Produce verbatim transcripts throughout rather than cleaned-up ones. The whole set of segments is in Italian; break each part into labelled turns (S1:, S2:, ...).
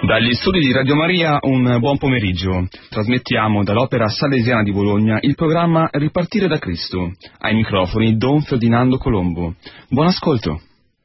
S1: Dagli studi di Radio Maria un buon pomeriggio. Trasmettiamo dall'Opera Salesiana di Bologna il programma Ripartire da Cristo. Ai microfoni Don Ferdinando Colombo. Buon ascolto.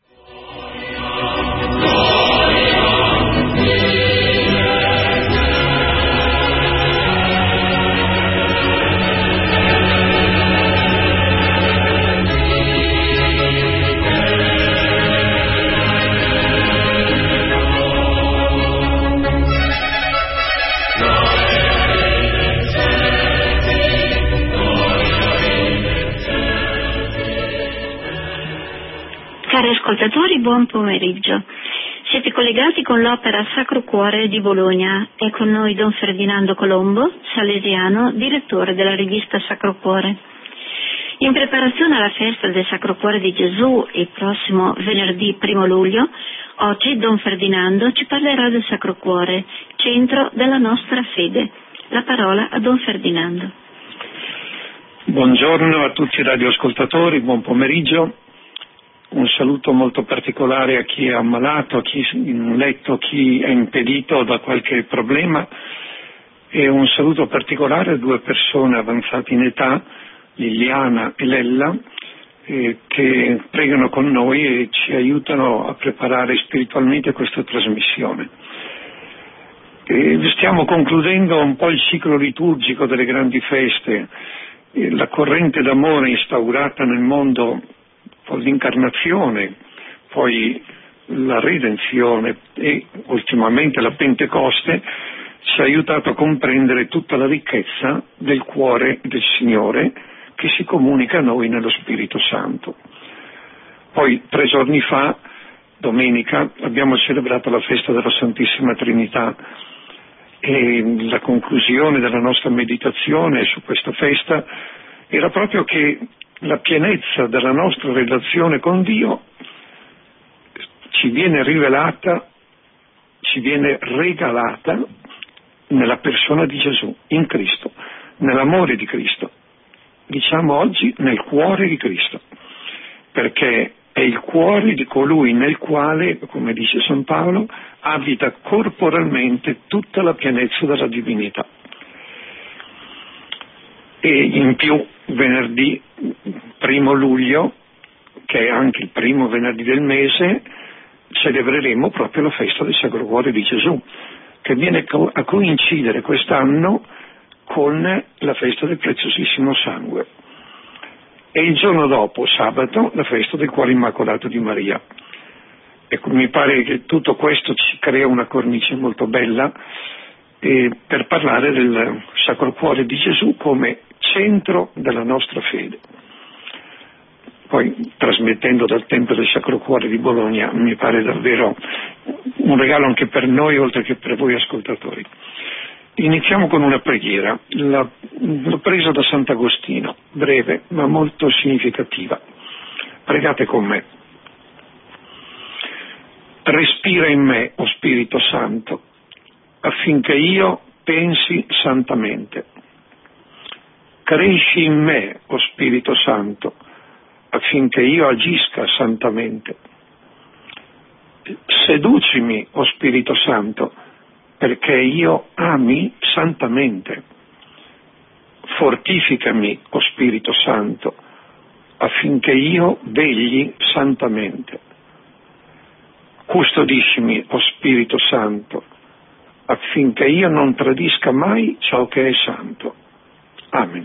S2: Cari ascoltatori, buon pomeriggio. Siete collegati con l'Opera Sacro Cuore di Bologna. È con noi Don Ferdinando Colombo, salesiano, direttore della rivista Sacro Cuore. In preparazione alla festa del Sacro Cuore di Gesù, il prossimo venerdì primo luglio, oggi Don Ferdinando ci parlerà del Sacro Cuore, centro della nostra fede. La parola a Don Ferdinando.
S3: Buongiorno a tutti i radioascoltatori, buon pomeriggio. Un saluto molto particolare a chi è ammalato, a chi è in letto, a chi è impedito da qualche problema, e un saluto particolare a due persone avanzate in età, Liliana e Lella, eh, che pregano con noi e ci aiutano a preparare spiritualmente questa trasmissione. E stiamo concludendo un po' il ciclo liturgico delle grandi feste, e la corrente d'amore instaurata nel mondo, poi l'incarnazione, poi la redenzione e ultimamente la Pentecoste, ci ha aiutato a comprendere tutta la ricchezza del cuore del Signore che si comunica a noi nello Spirito Santo. Poi tre giorni fa, domenica, abbiamo celebrato la festa della Santissima Trinità e la conclusione della nostra meditazione su questa festa era proprio che la pienezza della nostra relazione con Dio ci viene rivelata, ci viene regalata nella persona di Gesù, in Cristo, nell'amore di Cristo. Diciamo oggi nel cuore di Cristo, perché è il cuore di colui nel quale, come dice San Paolo, abita corporalmente tutta la pienezza della divinità. E in più venerdì primo luglio, che è anche il primo venerdì del mese, celebreremo proprio la festa del Sacro Cuore di Gesù, che viene a coincidere quest'anno con la festa del Preziosissimo Sangue. E il giorno dopo, sabato, la festa del Cuore Immacolato di Maria. Ecco, mi pare che tutto questo ci crea una cornice molto bella eh, per parlare del Sacro Cuore di Gesù come centro della nostra fede. Poi, trasmettendo dal Tempio del Sacro Cuore di Bologna, mi pare davvero un regalo anche per noi, oltre che per voi ascoltatori. Iniziamo con una preghiera, la, l'ho presa da Sant'Agostino, breve ma molto significativa. Pregate con me. Respira in me, o Spirito Santo, affinché io pensi santamente. Cresci in me, o Spirito Santo, affinché io agisca santamente. Seducimi, o Spirito Santo, perché io ami santamente. Fortificami, o Spirito Santo, affinché io vegli santamente. Custodiscimi, o Spirito Santo, affinché io non tradisca mai ciò che è santo. Amen.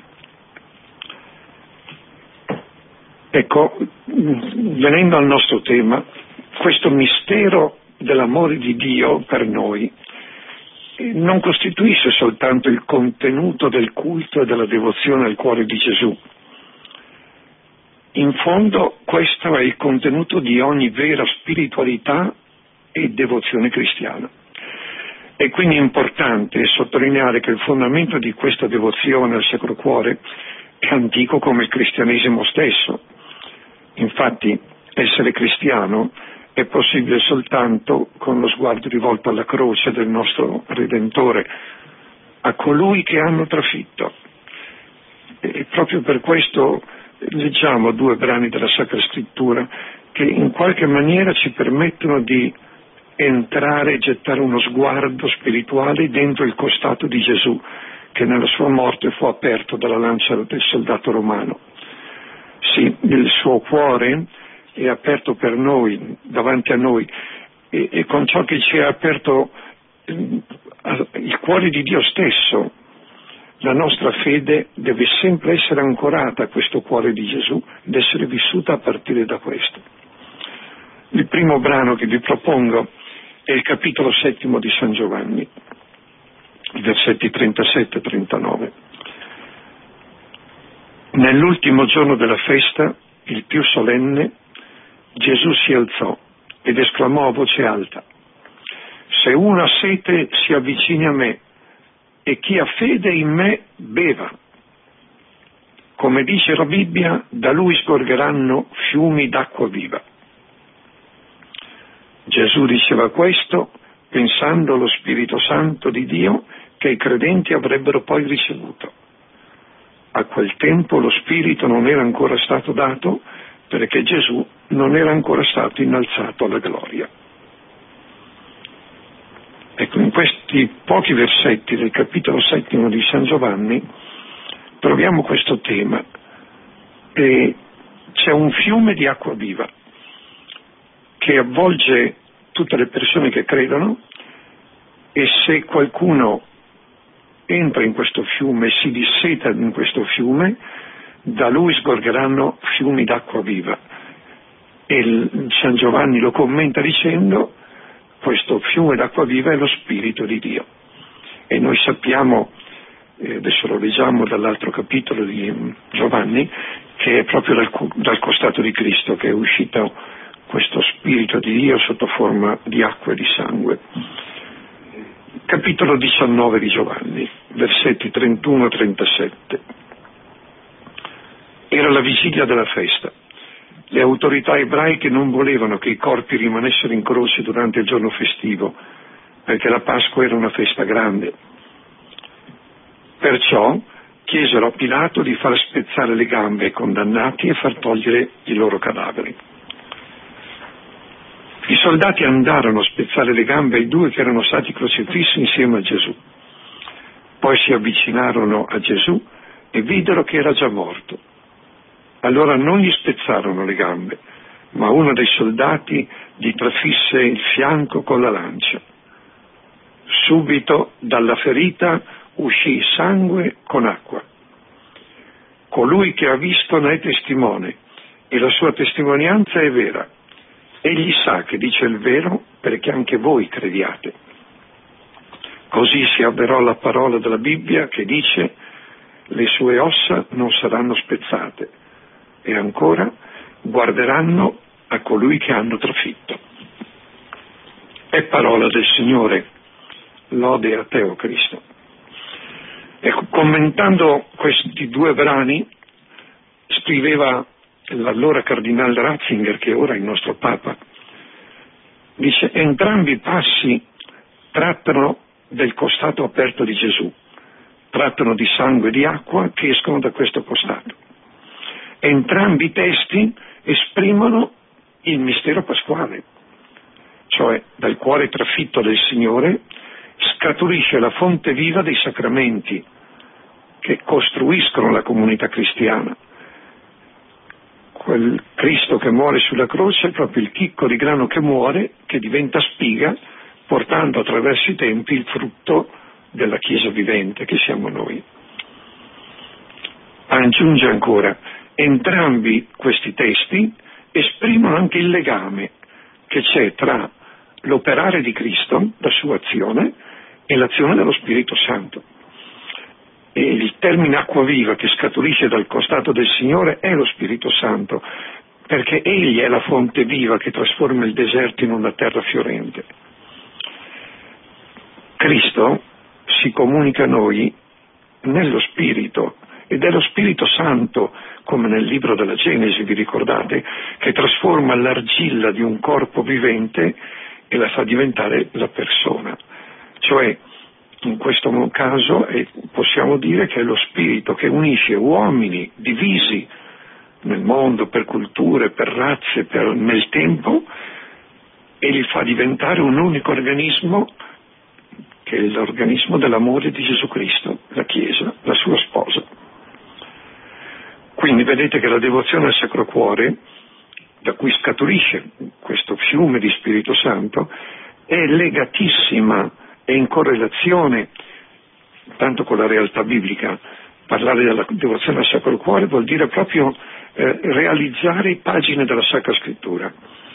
S3: Ecco, venendo al nostro tema, questo mistero dell'amore di Dio per noi non costituisce soltanto il contenuto del culto e della devozione al cuore di Gesù. In fondo questo è il contenuto di ogni vera spiritualità e devozione cristiana. È quindi importante sottolineare che il fondamento di questa devozione al Sacro Cuore è antico come il cristianesimo stesso. Infatti, essere cristiano è possibile soltanto con lo sguardo rivolto alla croce del nostro Redentore, a colui che hanno trafitto. E proprio per questo leggiamo due brani della Sacra Scrittura che in qualche maniera ci permettono di entrare e gettare uno sguardo spirituale dentro il costato di Gesù, che nella sua morte fu aperto dalla lancia del soldato romano. Sì, il suo cuore è aperto per noi, davanti a noi, e, e con ciò che ci è aperto il cuore di Dio stesso, la nostra fede deve sempre essere ancorata a questo cuore di Gesù ed essere vissuta a partire da questo. Il primo brano che vi propongo è il capitolo settimo di San Giovanni, i versetti trentasette e trentanove. Nell'ultimo giorno della festa, il più solenne, Gesù si alzò ed esclamò a voce alta: se uno ha sete si avvicini a me, e chi ha fede in me beva. Come dice la Bibbia, da lui sgorgeranno fiumi d'acqua viva. Gesù diceva questo pensando allo Spirito Santo di Dio che i credenti avrebbero poi ricevuto. A quel tempo lo Spirito non era ancora stato dato perché Gesù non era ancora stato innalzato alla gloria. Ecco, in questi pochi versetti del capitolo settimo di San Giovanni troviamo questo tema. E c'è un fiume di acqua viva che avvolge tutte le persone che credono, e se qualcuno entra in questo fiume e si disseta in questo fiume, da lui sgorgeranno fiumi d'acqua viva. E il San Giovanni lo commenta dicendo: questo fiume d'acqua viva è lo Spirito di Dio. E noi sappiamo, eh, adesso lo leggiamo dall'altro capitolo di Giovanni, che è proprio dal, dal costato di Cristo che è uscito questo Spirito di Dio sotto forma di acqua e di sangue. Capitolo diciannove di Giovanni, versetti trentuno e trentasette. Era la vigilia della festa. Le autorità ebraiche non volevano che i corpi rimanessero in croce durante il giorno festivo, perché la Pasqua era una festa grande. Perciò chiesero a Pilato di far spezzare le gambe ai condannati e far togliere i loro cadaveri. I soldati andarono a spezzare le gambe ai due che erano stati crocifissi insieme a Gesù. Poi si avvicinarono a Gesù e videro che era già morto. Allora non gli spezzarono le gambe, ma uno dei soldati gli trafisse il fianco con la lancia. Subito dalla ferita uscì sangue con acqua. Colui che ha visto ne è testimone, e la sua testimonianza è vera. Egli sa che dice il vero perché anche voi crediate. Così si avverò la parola della Bibbia che dice: le sue ossa non saranno spezzate. E ancora, guarderanno a colui che hanno trafitto. È parola del Signore, lode a te, o Cristo. Ecco, commentando questi due brani, scriveva l'allora cardinale Ratzinger, che ora è il nostro Papa, dice: entrambi i passi trattano del costato aperto di Gesù, trattano di sangue e di acqua che escono da questo costato. Entrambi i testi esprimono il mistero pasquale, cioè dal cuore trafitto del Signore scaturisce la fonte viva dei sacramenti che costruiscono la comunità cristiana. Quel Cristo che muore sulla croce è proprio il chicco di grano che muore, che diventa spiga, portando attraverso i tempi il frutto della Chiesa vivente che siamo noi. Aggiunge ancora: entrambi questi testi esprimono anche il legame che c'è tra l'operare di Cristo, la sua azione, e l'azione dello Spirito Santo. E il termine acqua viva che scaturisce dal costato del Signore è lo Spirito Santo, perché Egli è la fonte viva che trasforma il deserto in una terra fiorente. Cristo si comunica a noi nello Spirito, ed è lo Spirito Santo, come nel libro della Genesi, vi ricordate, che trasforma l'argilla di un corpo vivente e la fa diventare la persona. Cioè, in questo caso eh, possiamo dire che è lo Spirito che unisce uomini divisi nel mondo per culture, per razze, per, nel tempo, e li fa diventare un unico organismo, che è l'organismo dell'amore di Gesù Cristo, la Chiesa, la sua sposa. Quindi vedete che la devozione al Sacro Cuore, da cui scaturisce questo fiume di Spirito Santo, è legatissima e in correlazione tanto con la realtà biblica. Parlare della devozione al Sacro Cuore vuol dire proprio eh, realizzare pagine della Sacra Scrittura,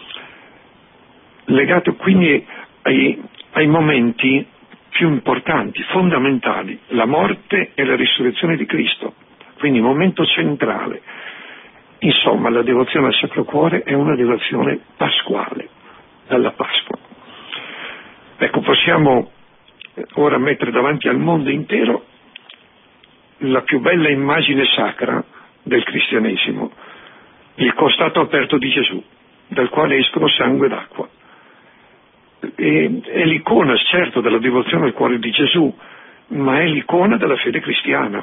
S3: legato quindi ai, ai momenti più importanti, fondamentali, la morte e la risurrezione di Cristo, quindi momento centrale. Insomma, la devozione al Sacro Cuore è una devozione pasquale, dalla Pasqua. Ecco, possiamo ora mettere davanti al mondo intero la più bella immagine sacra del cristianesimo, il costato aperto di Gesù, dal quale escono sangue ed acqua. E, è l'icona, certo, della devozione al cuore di Gesù, ma è l'icona della fede cristiana.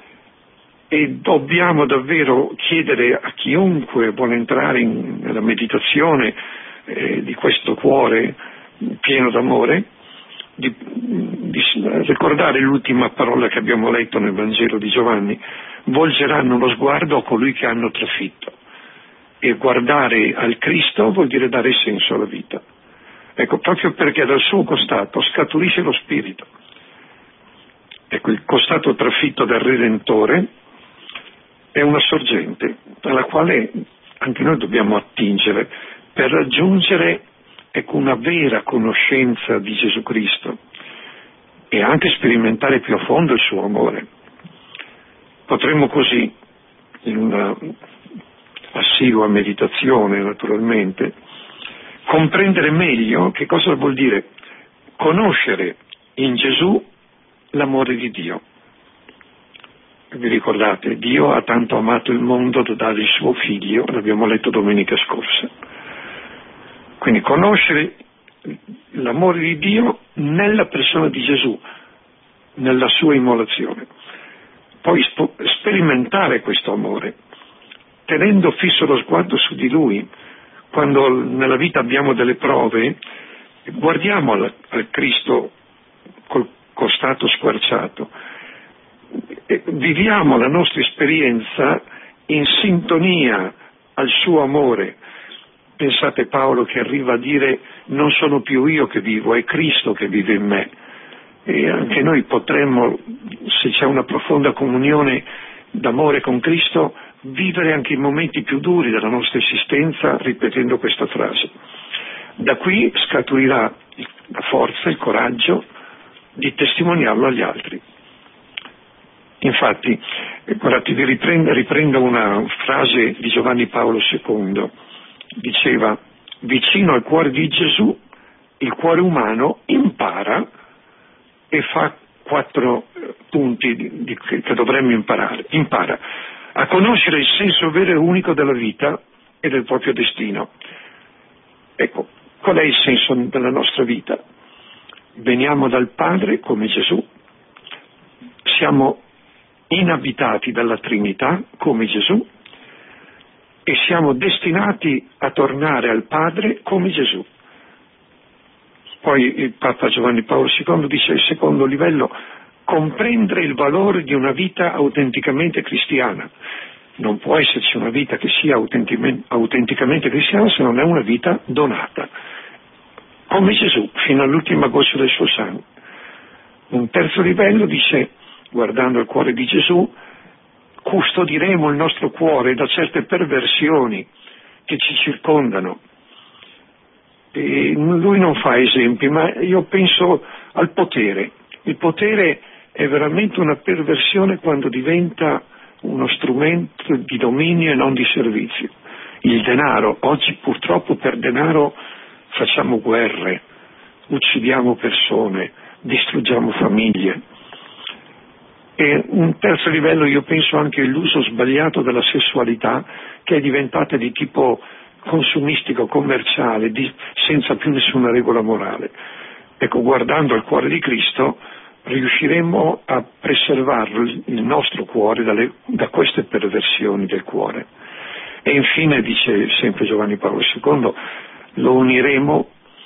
S3: E dobbiamo davvero chiedere a chiunque vuole entrare in, nella meditazione eh, di questo cuore pieno d'amore, di, di ricordare l'ultima parola che abbiamo letto nel Vangelo di Giovanni: volgeranno lo sguardo a colui che hanno trafitto. E guardare al Cristo vuol dire dare senso alla vita. Ecco, proprio perché dal suo costato scaturisce lo Spirito. Ecco, il costato trafitto del Redentore è una sorgente alla quale anche noi dobbiamo attingere per raggiungere, ecco, una vera conoscenza di Gesù Cristo e anche sperimentare più a fondo il suo amore. Potremmo così, in una assidua meditazione naturalmente, comprendere meglio che cosa vuol dire conoscere in Gesù l'amore di Dio. Vi ricordate? Dio ha tanto amato il mondo da dare il suo figlio, l'abbiamo letto domenica scorsa. Quindi conoscere l'amore di Dio nella persona di Gesù, nella sua immolazione. Poi sp- sperimentare questo amore, tenendo fisso lo sguardo su di Lui. Quando nella vita abbiamo delle prove, guardiamo al, al Cristo col costato squarciato, e viviamo la nostra esperienza in sintonia al suo amore. Pensate Paolo che arriva a dire: non sono più io che vivo, è Cristo che vive in me. E anche noi potremmo, se c'è una profonda comunione d'amore con Cristo, vivere anche i momenti più duri della nostra esistenza ripetendo questa frase. Da qui scaturirà la forza, il coraggio di testimoniarlo agli altri. Infatti, guardate, vi riprendo, riprendo una frase di Giovanni Paolo secondo. Diceva: vicino al cuore di Gesù il cuore umano impara, e fa quattro punti di, di, che dovremmo imparare. Impara a conoscere il senso vero e unico della vita e del proprio destino. Ecco, qual è il senso della nostra vita? Veniamo dal Padre come Gesù, siamo inabitati dalla Trinità come Gesù e siamo destinati a tornare al Padre come Gesù. Poi il Papa Giovanni Paolo secondo dice: il secondo livello, comprendere il valore di una vita autenticamente cristiana. Non può esserci una vita che sia autenticamente cristiana se non è una vita donata, come Gesù, fino all'ultima goccia del suo sangue. Un terzo livello dice: guardando il cuore di Gesù, custodiremo il nostro cuore da certe perversioni che ci circondano. E lui non fa esempi, ma io penso al potere. Il potere è veramente una perversione quando diventa uno strumento di dominio e non di servizio. Il denaro, oggi purtroppo per denaro facciamo guerre, uccidiamo persone, distruggiamo famiglie. E un terzo livello, io penso anche l'uso sbagliato della sessualità, che è diventata di tipo consumistico, commerciale, di, senza più nessuna regola morale. Ecco, guardando al cuore di Cristo riusciremo a preservarlo, il nostro cuore, dalle, da queste perversioni del cuore. E infine, dice sempre Giovanni Paolo secondo, lo uniremo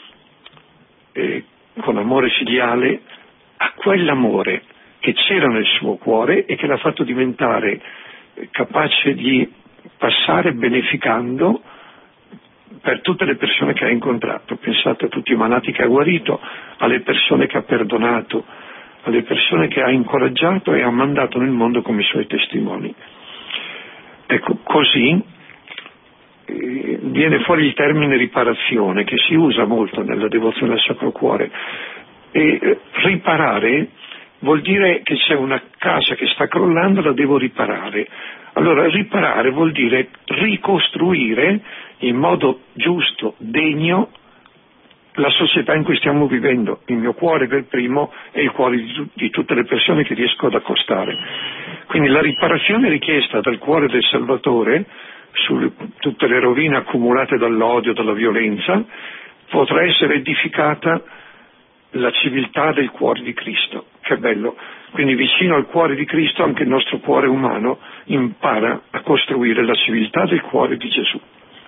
S3: eh, con amore filiale a quell'amore che c'era nel suo cuore e che l'ha fatto diventare eh, capace di passare beneficando per tutte le persone che ha incontrato. Pensate a tutti i malati che ha guarito, alle persone che ha perdonato, alle persone che ha incoraggiato e ha mandato nel mondo come suoi testimoni. Ecco, così eh, viene fuori il termine riparazione, che si usa molto nella devozione al Sacro Cuore. E eh, riparare vuol dire che c'è una casa che sta crollando, la devo riparare. Allora, riparare vuol dire ricostruire in modo giusto, degno, la società in cui stiamo vivendo, il mio cuore per primo e il cuore di, di tutte le persone che riesco ad accostare. Quindi la riparazione richiesta dal cuore del Salvatore su tutte le rovine accumulate dall'odio, dalla violenza, potrà essere edificata la civiltà del cuore di Cristo. Che bello! Quindi vicino al cuore di Cristo anche il nostro cuore umano impara a costruire la civiltà del cuore di Gesù.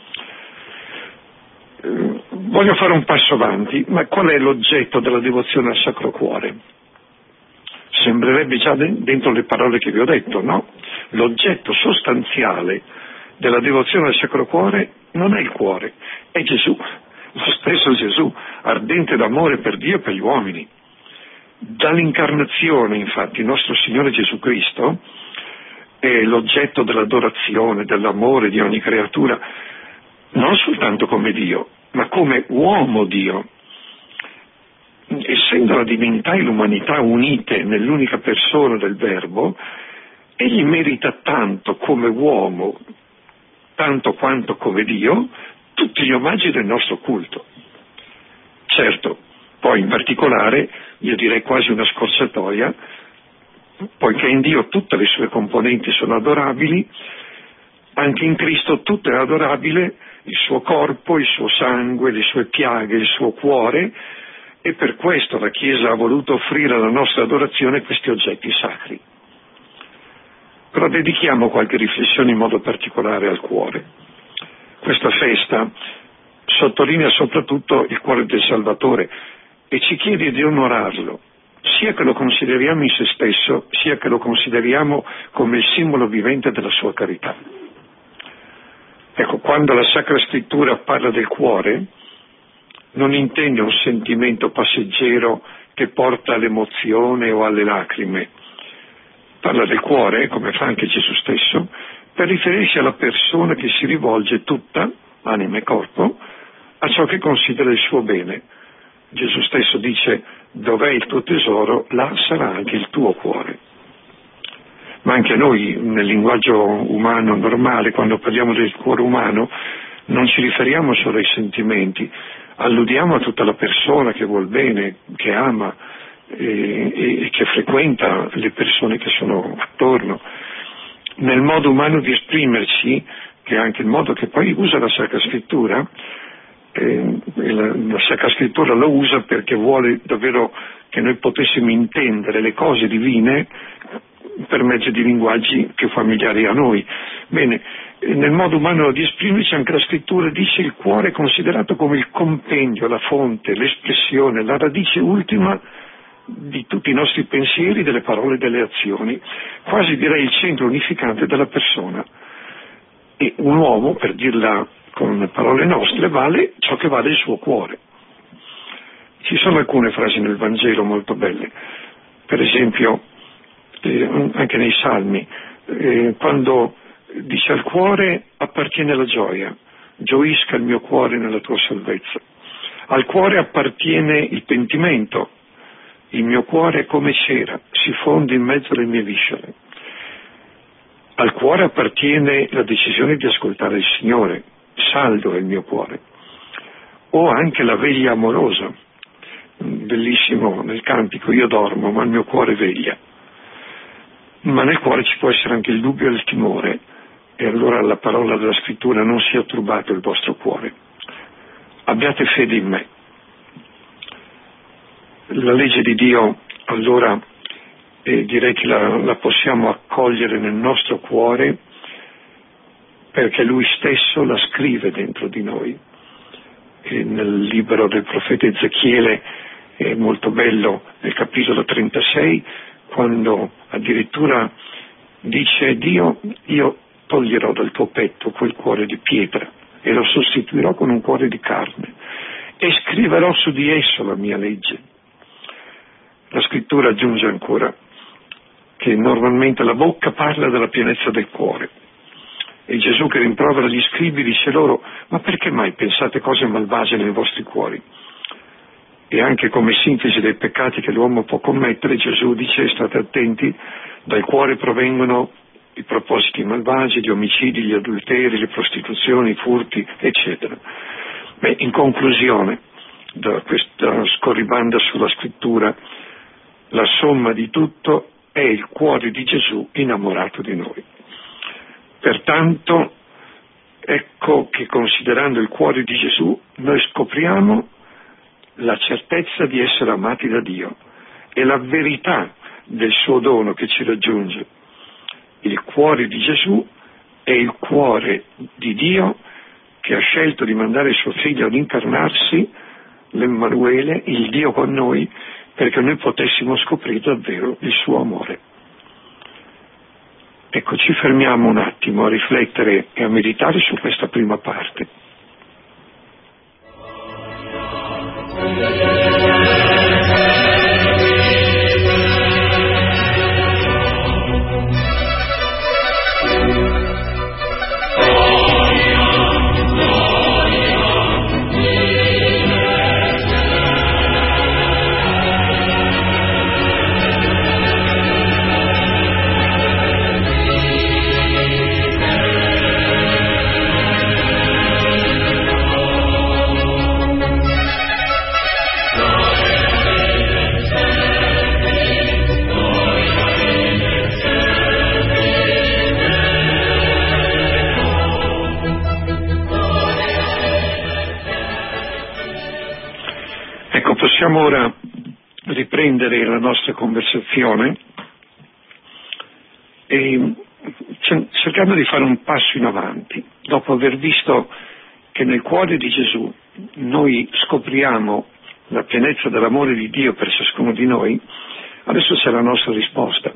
S3: Eh, voglio fare un passo avanti, ma qual è l'oggetto della devozione al Sacro Cuore? Sembrerebbe già dentro le parole che vi ho detto, no? L'oggetto sostanziale della devozione al Sacro Cuore non è il cuore, è Gesù, lo stesso Gesù, ardente d'amore per Dio e per gli uomini. Dall'incarnazione, infatti, il nostro Signore Gesù Cristo è l'oggetto dell'adorazione, dell'amore di ogni creatura, non soltanto come Dio, ma come uomo Dio. Essendo la divinità e l'umanità unite nell'unica persona del Verbo, egli merita tanto come uomo, tanto quanto come Dio, tutti gli omaggi del nostro culto. Certo, poi in particolare, io direi quasi una scorciatoia, poiché in Dio tutte le sue componenti sono adorabili, anche in Cristo tutto è adorabile, il suo corpo, il suo sangue, le sue piaghe, il suo cuore, e per questo la Chiesa ha voluto offrire alla nostra adorazione questi oggetti sacri. Però dedichiamo qualche riflessione in modo particolare al cuore. Questa festa sottolinea soprattutto il cuore del Salvatore e ci chiede di onorarlo, sia che lo consideriamo in se stesso, sia che lo consideriamo come il simbolo vivente della sua carità. Ecco, quando la Sacra Scrittura parla del cuore, non intende un sentimento passeggero che porta all'emozione o alle lacrime. Parla del cuore, come fa anche Gesù stesso, per riferirsi alla persona che si rivolge tutta, anima e corpo, a ciò che considera il suo bene. Gesù stesso dice: dov'è il tuo tesoro, là sarà anche il tuo cuore. Ma anche noi, nel linguaggio umano normale, quando parliamo del cuore umano, non ci riferiamo solo ai sentimenti, alludiamo a tutta la persona che vuol bene, che ama e, e che frequenta le persone che sono attorno. Nel modo umano di esprimerci, che è anche il modo che poi usa la Sacra Scrittura, eh, la, la Sacra Scrittura lo usa perché vuole davvero che noi potessimo intendere le cose divine per mezzo di linguaggi più familiari a noi. Bene, nel modo umano di esprimerci anche la Scrittura dice: il cuore è considerato come il compendio, la fonte, l'espressione, la radice ultima di tutti i nostri pensieri, delle parole e delle azioni, quasi direi il centro unificante della persona. E un uomo, per dirla con parole nostre, vale ciò che vale il suo cuore. Ci sono alcune frasi nel Vangelo molto belle, per esempio eh, anche nei Salmi, eh, quando dice: al cuore appartiene la gioia, gioisca il mio cuore nella tua salvezza. Al cuore appartiene il pentimento, il mio cuore è come cera, si fonde in mezzo alle mie viscere. Al cuore appartiene la decisione di ascoltare il Signore, saldo è il mio cuore. O anche la veglia amorosa, bellissimo nel cantico: io dormo ma il mio cuore veglia. Ma nel cuore ci può essere anche il dubbio e il timore, e allora la parola della Scrittura: non sia turbato il vostro cuore, abbiate fede in me. La legge di Dio allora eh, direi che la, la possiamo accogliere nel nostro cuore, perché Lui stesso la scrive dentro di noi E nel libro del profeta Ezechiele è molto bello, nel capitolo trentasei, quando addirittura dice: Dio, io toglierò dal tuo petto quel cuore di pietra e lo sostituirò con un cuore di carne e scriverò su di esso la mia legge. La scrittura aggiunge ancora che normalmente la bocca parla della pienezza del cuore, e Gesù, che rimprovera gli scribi, dice loro: ma perché mai pensate cose malvagie nei vostri cuori? E anche come sintesi dei peccati che l'uomo può commettere, Gesù dice: state attenti, dal cuore provengono i propositi malvagi, gli omicidi, gli adulteri, le prostituzioni, i furti, eccetera. Beh, in conclusione, da questa scorribanda sulla scrittura, la somma di tutto è il cuore di Gesù innamorato di noi. Pertanto, ecco che considerando il cuore di Gesù, noi scopriamo la certezza di essere amati da Dio e la verità del suo dono che ci raggiunge. Il cuore di Gesù è il cuore di Dio, che ha scelto di mandare suo figlio ad incarnarsi, l'Emmanuele, il Dio con noi, perché noi potessimo scoprire davvero il suo amore. Ecco, ci fermiamo un attimo a riflettere e a meditare su questa prima parte. Possiamo ora riprendere la nostra conversazione e cercando di fare un passo in avanti. Dopo aver visto che nel cuore di Gesù noi scopriamo la pienezza dell'amore di Dio per ciascuno di noi, adesso c'è la nostra risposta.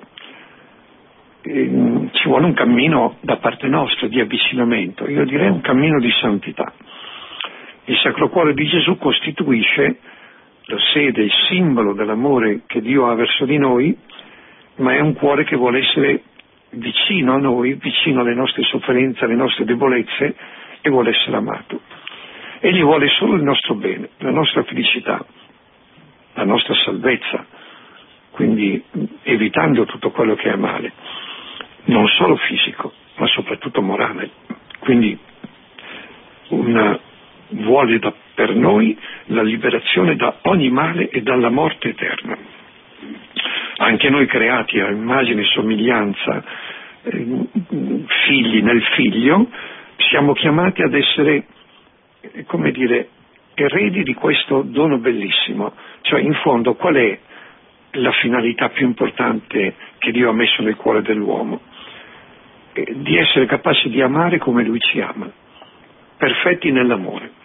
S3: E ci vuole un cammino da parte nostra di avvicinamento, io direi un cammino di santità. Il Sacro Cuore di Gesù costituisce la sede, il simbolo dell'amore che Dio ha verso di noi, ma è un cuore che vuole essere vicino a noi, vicino alle nostre sofferenze, alle nostre debolezze, e vuole essere amato. Egli vuole solo il nostro bene, la nostra felicità, la nostra salvezza, quindi evitando tutto quello che è male, non solo fisico, ma soprattutto morale. Quindi una, vuole da, per noi la liberazione da ogni male e dalla morte eterna. Anche noi, creati a immagine e somiglianza, eh, figli nel figlio, siamo chiamati ad essere, eh, come dire, eredi di questo dono bellissimo. Cioè, in fondo, qual è la finalità più importante che Dio ha messo nel cuore dell'uomo? Eh, di essere capaci di amare come Lui ci ama, perfetti nell'amore.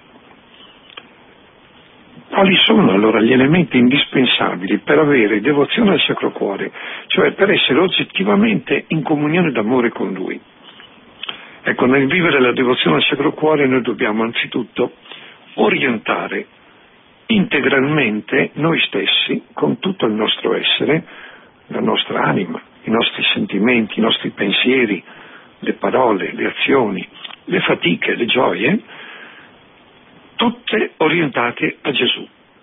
S3: Quali sono allora gli elementi indispensabili per avere devozione al Sacro Cuore, cioè per essere oggettivamente in comunione d'amore con Lui? Ecco, nel vivere la devozione al Sacro Cuore noi dobbiamo anzitutto orientare integralmente noi stessi, con tutto il nostro essere, la nostra anima, i nostri sentimenti, i nostri pensieri, le parole, le azioni, le fatiche, le gioie, tutte orientate a Gesù.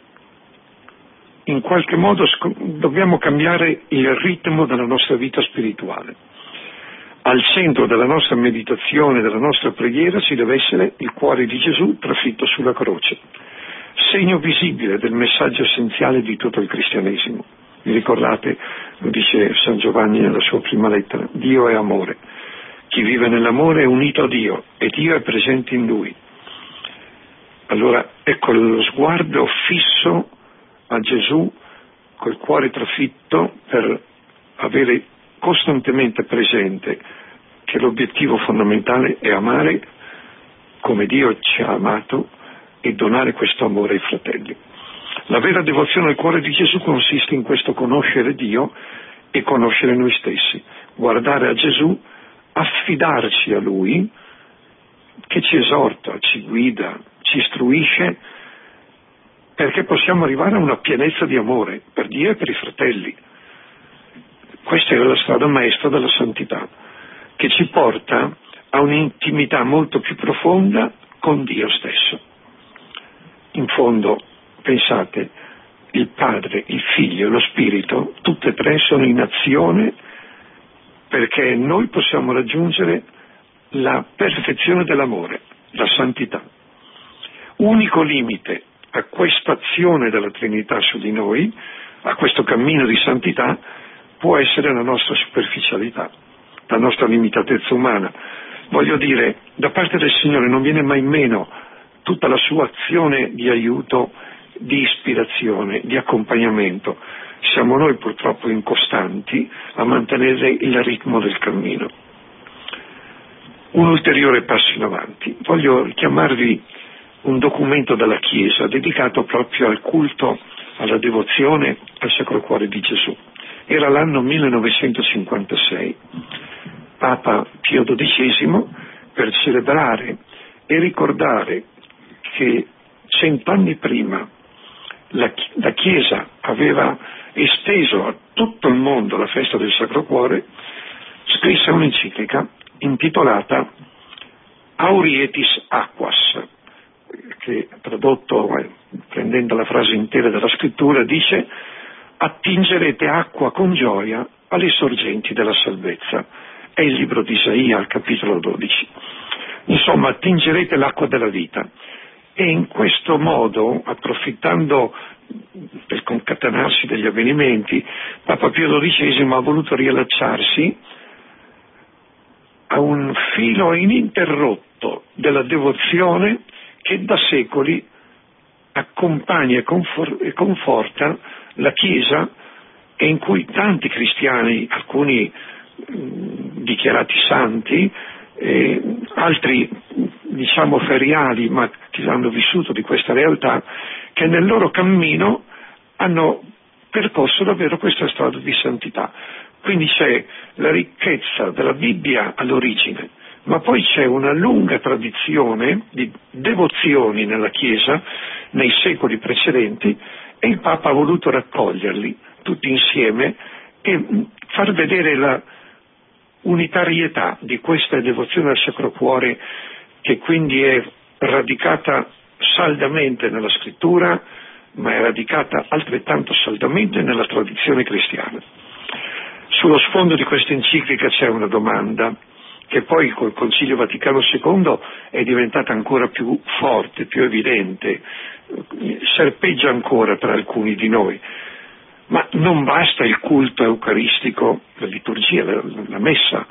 S3: In qualche modo sc- dobbiamo cambiare il ritmo della nostra vita spirituale. Al centro della nostra meditazione, della nostra preghiera, ci deve essere il cuore di Gesù trafitto sulla croce, segno visibile del messaggio essenziale di tutto il cristianesimo. Vi ricordate, lo dice San Giovanni nella sua prima lettera: Dio è amore. Chi vive nell'amore è unito a Dio e Dio è presente in lui. Allora, ecco lo sguardo fisso a Gesù col cuore trafitto per avere costantemente presente che l'obiettivo fondamentale è amare come Dio ci ha amato e donare questo amore ai fratelli. La vera devozione al cuore di Gesù consiste in questo conoscere Dio e conoscere noi stessi, guardare a Gesù, affidarci a Lui, che ci esorta, ci guida, ci istruisce, perché possiamo arrivare a una pienezza di amore per Dio e per i fratelli. Questa è la strada maestra della santità, che ci porta a un'intimità molto più profonda con Dio stesso. In fondo, pensate, il Padre, il Figlio e lo Spirito, tutte e tre sono in azione perché noi possiamo raggiungere la perfezione dell'amore, la santità. Unico limite a questa azione della Trinità su di noi, a questo cammino di santità, può essere la nostra superficialità, la nostra limitatezza umana. Voglio dire, da parte del Signore non viene mai meno tutta la sua azione di aiuto, di ispirazione, di accompagnamento. Siamo noi purtroppo incostanti a mantenere il ritmo del cammino. Un ulteriore passo in avanti. Voglio richiamarvi un documento della Chiesa dedicato proprio al culto, alla devozione al Sacro Cuore di Gesù. Era l'anno millenovecentocinquantasei. Papa Pio dodicesimo, per celebrare e ricordare che cent'anni prima la, la Chiesa aveva esteso a tutto il mondo la festa del Sacro Cuore, scrisse un'enciclica intitolata Aurietis Aquas, che tradotto, eh, prendendo la frase intera della scrittura, dice: attingerete acqua con gioia alle sorgenti della salvezza. È il libro di Isaia, al capitolo dodici. Insomma, attingerete l'acqua della vita. E in questo modo, approfittando del concatenarsi degli avvenimenti, Papa Pio dodicesimo ha voluto riallacciarsi a un filo ininterrotto della devozione che da secoli accompagna e, confor- e conforta la Chiesa, e in cui tanti cristiani, alcuni mh, dichiarati santi, eh, altri diciamo feriali, ma che hanno vissuto di questa realtà, che nel loro cammino hanno percorso davvero questa strada di santità. Quindi c'è la ricchezza della Bibbia all'origine, ma poi c'è una lunga tradizione di devozioni nella Chiesa nei secoli precedenti, e il Papa ha voluto raccoglierli tutti insieme e far vedere la unitarietà di questa devozione al Sacro Cuore, che quindi è radicata saldamente nella Scrittura, ma è radicata altrettanto saldamente nella tradizione cristiana. Sullo sfondo di questa enciclica c'è una domanda che poi col Concilio Vaticano secondo è diventata ancora più forte, più evidente, serpeggia ancora tra alcuni di noi. Ma non basta il culto eucaristico, la liturgia, la, la messa,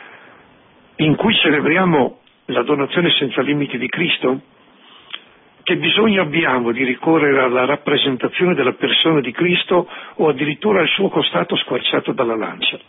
S3: in cui celebriamo la donazione senza limiti di Cristo? Che bisogno abbiamo di ricorrere alla rappresentazione della persona di Cristo o addirittura al suo costato squarciato dalla lancia?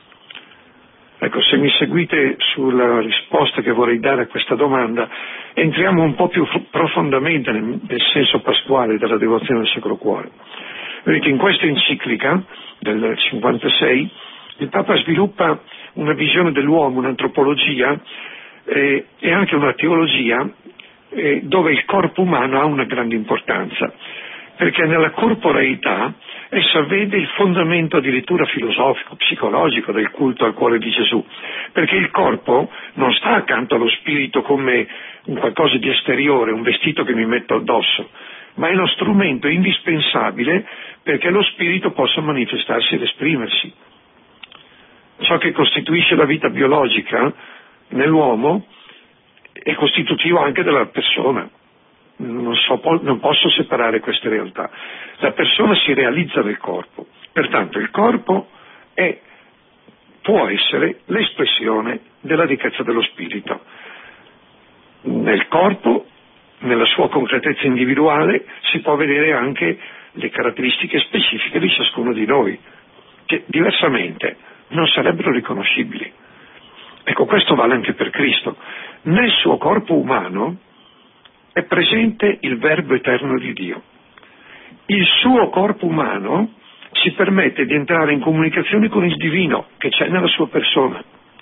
S3: Ecco, se mi seguite sulla risposta che vorrei dare a questa domanda, entriamo un po' più profondamente nel, nel senso pasquale della devozione al Sacro Cuore. Vedete, in questa enciclica del cinquantasei il Papa sviluppa una visione dell'uomo, un'antropologia eh, e anche una teologia eh, dove il corpo umano ha una grande importanza, perché nella corporeità essa vede il fondamento addirittura filosofico, psicologico del culto al cuore di Gesù, perché il corpo non sta accanto allo spirito come un qualcosa di esteriore, un vestito che mi metto addosso, ma è lo strumento indispensabile perché lo spirito possa manifestarsi ed esprimersi. Ciò che costituisce la vita biologica nell'uomo è costitutivo anche della persona. Non, so, non posso separare queste realtà. La persona si realizza nel corpo, pertanto il corpo è, può essere l'espressione della ricchezza dello spirito. Nel corpo, nella sua concretezza individuale, si può vedere anche le caratteristiche specifiche di ciascuno di noi, che diversamente non sarebbero riconoscibili. Ecco, questo vale anche per Cristo. Nel suo corpo umano è presente il Verbo eterno di Dio. Il suo corpo umano ci permette di entrare in comunicazione con il divino che c'è nella sua persona.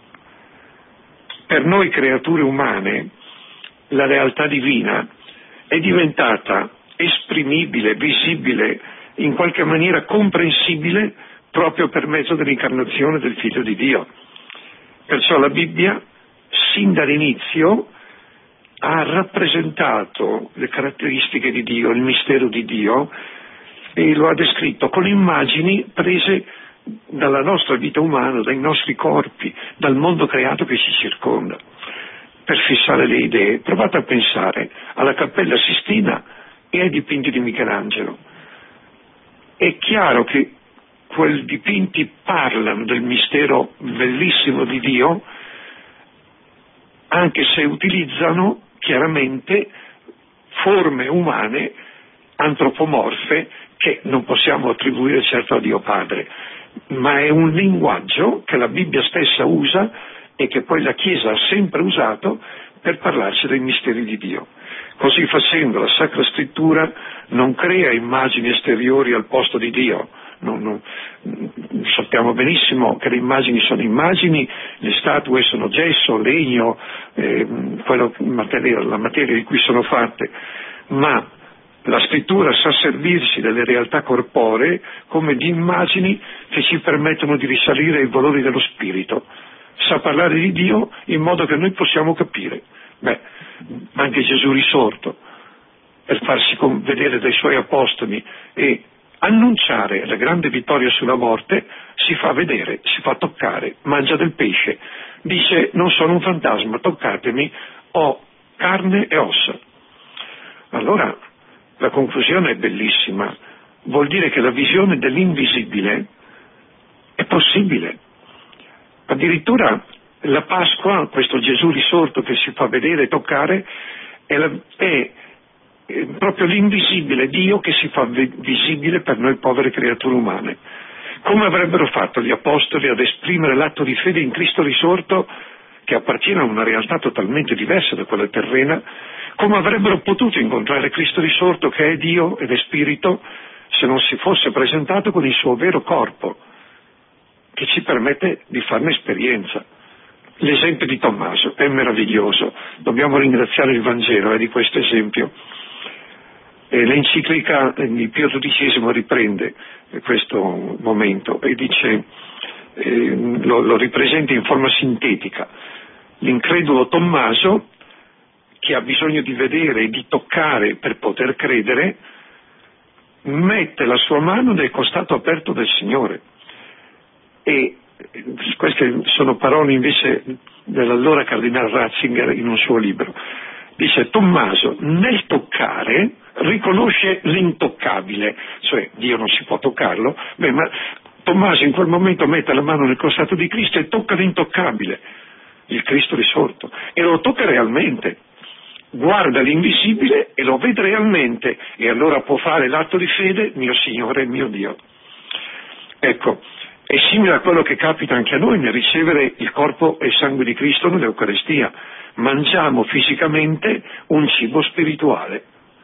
S3: Per noi creature umane la realtà divina è diventata esprimibile, visibile, in qualche maniera comprensibile proprio per mezzo dell'incarnazione del Figlio di Dio. Perciò la Bibbia, sin dall'inizio, ha rappresentato le caratteristiche di Dio, il mistero di Dio, e lo ha descritto con immagini prese dalla nostra vita umana, dai nostri corpi, dal mondo creato che ci circonda. Per fissare le idee, provate a pensare alla Cappella Sistina e ai dipinti di Michelangelo. È chiaro che quei dipinti parlano del mistero bellissimo di Dio, anche se utilizzano chiaramente forme umane antropomorfe che non possiamo attribuire certo a Dio Padre, ma è un linguaggio che la Bibbia stessa usa e che poi la Chiesa ha sempre usato per parlarci dei misteri di Dio. Così facendo la Sacra Scrittura non crea immagini esteriori al posto di Dio. Non, non, sappiamo benissimo che le immagini sono immagini, le statue sono gesso, legno, eh, quello, materia, la materia di cui sono fatte, ma la Scrittura sa servirsi delle realtà corporee come di immagini che ci permettono di risalire ai valori dello spirito. Sa parlare di Dio in modo che noi possiamo capire. Beh, anche Gesù risorto, per farsi vedere dai suoi apostoli e annunciare la grande vittoria sulla morte, si fa vedere, si fa toccare, mangia del pesce, dice: non sono un fantasma, toccatemi, ho carne e ossa. Allora la conclusione è bellissima, vuol dire che la visione dell'invisibile è possibile. Addirittura la Pasqua, questo Gesù risorto che si fa vedere e toccare, è, la, è proprio l'invisibile Dio che si fa visibile per noi povere creature umane. Come avrebbero fatto gli apostoli ad esprimere l'atto di fede in Cristo risorto, che appartiene a una realtà totalmente diversa da quella terrena? Come avrebbero potuto incontrare Cristo risorto, che è Dio ed è Spirito, se non si fosse presentato con il suo vero corpo, che ci permette di farne esperienza? L'esempio di Tommaso è meraviglioso, dobbiamo ringraziare il Vangelo eh, di questo esempio. E l'enciclica di Pio dodicesimo riprende questo momento e dice, eh, lo, lo ripresenta in forma sintetica: l'incredulo Tommaso, che ha bisogno di vedere e di toccare per poter credere, mette la sua mano nel costato aperto del Signore. E queste sono parole invece dell'allora cardinale Ratzinger in un suo libro. Dice: Tommaso nel toccare riconosce l'intoccabile, cioè Dio non si può toccarlo, beh, ma Tommaso in quel momento mette la mano nel costato di Cristo e tocca l'intoccabile, il Cristo risorto, e lo tocca realmente, guarda l'invisibile e lo vede realmente, e allora può fare l'atto di fede: mio Signore e mio Dio. Ecco, è simile a quello che capita anche a noi nel ricevere il corpo e il sangue di Cristo nell'Eucaristia. Mangiamo fisicamente un cibo spirituale.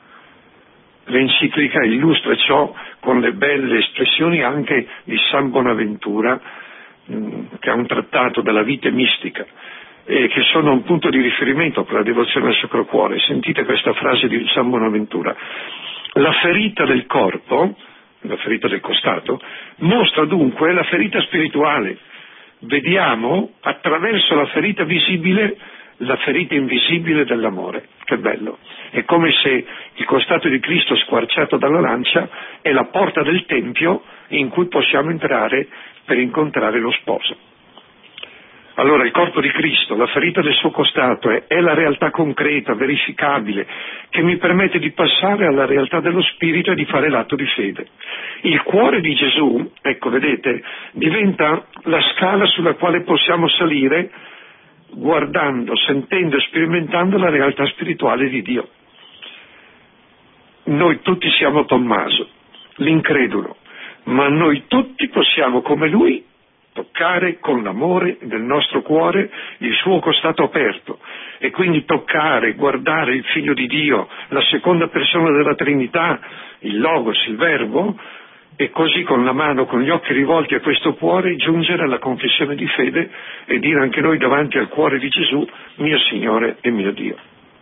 S3: L'enciclica illustra ciò con le belle espressioni anche di San Bonaventura, che ha un trattato della vita mistica, e che sono un punto di riferimento per la devozione al Sacro Cuore. Sentite questa frase di San Bonaventura: la ferita del corpo, la ferita del costato, mostra dunque la ferita spirituale. Vediamo attraverso la ferita visibile la ferita invisibile dell'amore. Che bello! È come se il costato di Cristo squarciato dalla lancia è la porta del Tempio in cui possiamo entrare per incontrare lo sposo. Allora il corpo di Cristo, la ferita del suo costato, è, è la realtà concreta, verificabile, che mi permette di passare alla realtà dello Spirito e di fare l'atto di fede. Il cuore di Gesù, ecco, vedete, diventa la scala sulla quale possiamo salire guardando, sentendo e sperimentando la realtà spirituale di Dio. Noi tutti siamo Tommaso, l'incredulo, ma noi tutti possiamo, come lui, toccare con l'amore del nostro cuore il suo costato aperto e quindi toccare, guardare il Figlio di Dio, la seconda persona della Trinità, il Logos, il Verbo, e così con la mano, con gli occhi rivolti a questo cuore, giungere alla confessione di fede e dire anche noi davanti al cuore di Gesù, mio Signore e mio Dio.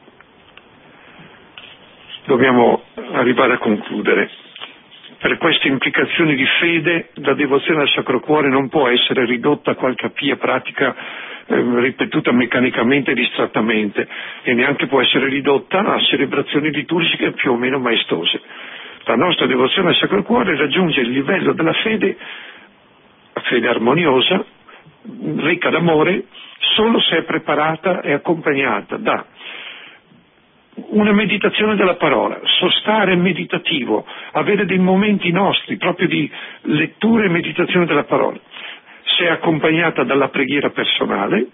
S3: Dobbiamo arrivare a concludere. Per queste implicazioni di fede, la devozione al Sacro Cuore non può essere ridotta a qualche pia pratica eh, ripetuta meccanicamente e distrattamente, e neanche può essere ridotta a celebrazioni liturgiche più o meno maestose. La nostra devozione al Sacro Cuore raggiunge il livello della fede, fede armoniosa, ricca d'amore, solo se è preparata e accompagnata da una meditazione della parola, sostare meditativo, avere dei momenti nostri proprio di lettura e meditazione della parola, se è accompagnata dalla preghiera personale,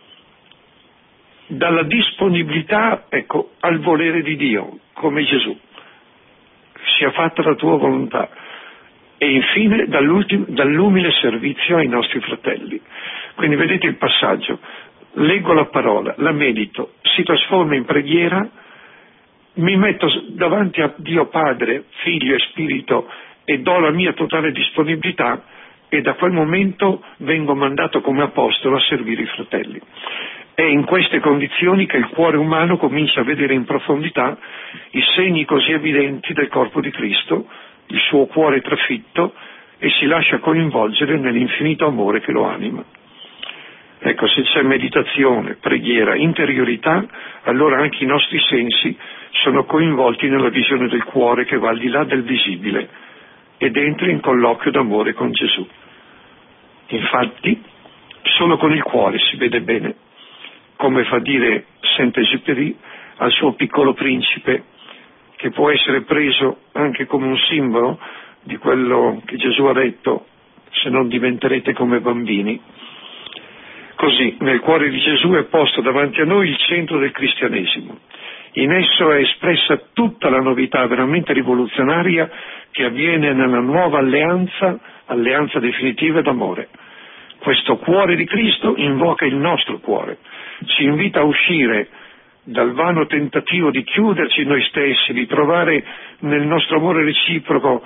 S3: dalla disponibilità, ecco, al volere di Dio, come Gesù, sia fatta la tua volontà, e infine dall'umile servizio ai nostri fratelli. Quindi vedete il passaggio: leggo la parola, la medito, si trasforma in preghiera, mi metto davanti a Dio Padre, Figlio e Spirito e do la mia totale disponibilità, e da quel momento vengo mandato come apostolo a servire i fratelli. È in queste condizioni che il cuore umano comincia a vedere in profondità i segni così evidenti del corpo di Cristo, il suo cuore trafitto, e si lascia coinvolgere nell'infinito amore che lo anima. Ecco, se c'è meditazione, preghiera, interiorità, allora anche i nostri sensi sono coinvolti nella visione del cuore che va al di là del visibile ed entra in colloquio d'amore con Gesù. Infatti, solo con il cuore si vede bene, come fa dire Saint-Exupéry al suo Piccolo Principe, che può essere preso anche come un simbolo di quello che Gesù ha detto: se non diventerete come bambini. Così, nel cuore di Gesù è posto davanti a noi il centro del cristianesimo. In esso è espressa tutta la novità veramente rivoluzionaria che avviene nella nuova alleanza, alleanza definitiva d'amore. Questo cuore di Cristo invoca il nostro cuore, ci invita a uscire dal vano tentativo di chiuderci noi stessi, di trovare nel nostro amore reciproco,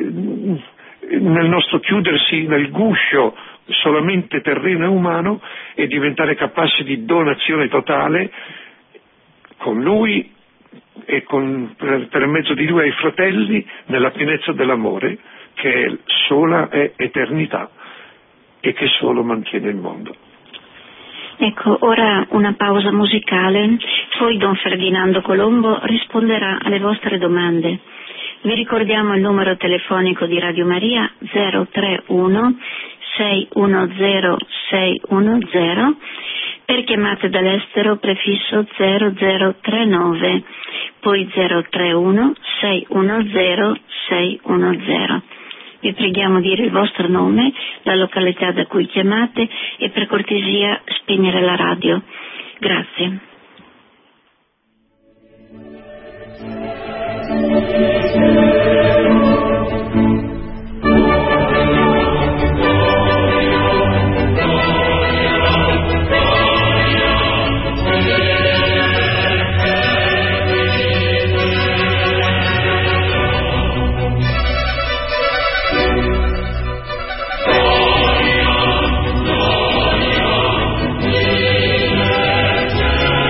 S3: nel nostro chiudersi nel guscio solamente terreno e umano, e diventare capaci di donazione totale con Lui e con, per, per mezzo di Lui ai fratelli, nella pienezza dell'amore che è sola è eternità e che solo mantiene il mondo.
S2: Ecco, ora una pausa musicale, poi Don Ferdinando Colombo risponderà alle vostre domande. Vi ricordiamo il numero telefonico di Radio Maria: zero tre uno sei uno zero sei uno zero, per chiamate dall'estero prefisso zero zero tre nove, poi zero tre uno sei uno zero sei uno zero. Vi preghiamo di dire il vostro nome, la località da cui chiamate e per cortesia spegnere la radio. Grazie.
S4: Gloria, gloria,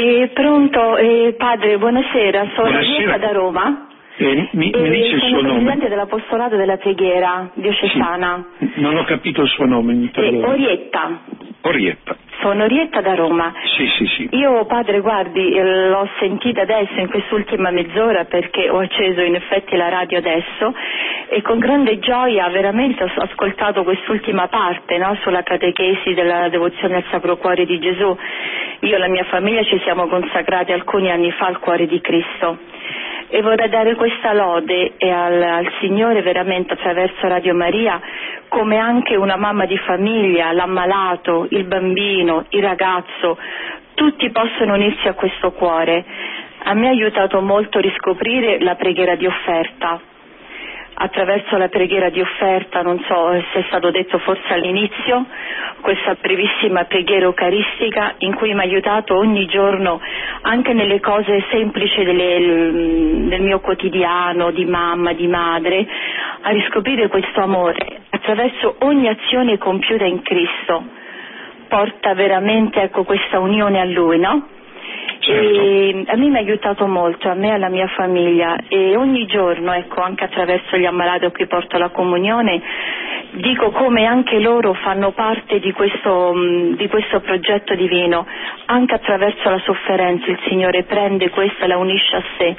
S4: Eh, pronto, eh, padre, buonasera, sono Orietta da Roma.
S3: Eh, mi,
S4: e
S3: mi dice il suo
S4: sono
S3: nome?
S4: presidente dell'apostolato della preghiera diocesana.
S3: Sì. Non ho capito il suo nome, mi perdoni.
S4: Eh, Orietta.
S3: Orietta.
S4: Sono Orietta da Roma.
S3: Sì, sì, sì.
S4: Io, padre, guardi, eh, l'ho sentita adesso in quest'ultima mezz'ora perché ho acceso in effetti la radio adesso e con grande gioia veramente ho ascoltato quest'ultima parte, no, sulla catechesi della devozione al Sacro Cuore di Gesù. Io e la mia famiglia ci siamo consacrati alcuni anni fa al Cuore di Cristo. E vorrei dare questa lode e al, al Signore veramente attraverso Radio Maria, come anche una mamma di famiglia, l'ammalato, il bambino, il ragazzo, tutti possono unirsi a questo cuore. A me ha aiutato molto a riscoprire la preghiera di offerta. Attraverso la preghiera di offerta, non so se è stato detto forse all'inizio, questa brevissima preghiera eucaristica in cui mi ha aiutato ogni giorno, anche nelle cose semplici delle, del mio quotidiano, di mamma, di madre, a riscoprire questo amore attraverso ogni azione compiuta in Cristo. Porta veramente, ecco, questa unione a Lui, no?
S3: Certo.
S4: E a me mi ha aiutato molto, a me e alla mia famiglia, e ogni giorno, ecco, anche attraverso gli ammalati a cui porto la comunione, dico come anche loro fanno parte di questo, di questo progetto divino. Anche attraverso la sofferenza il Signore prende questa e la unisce a sé,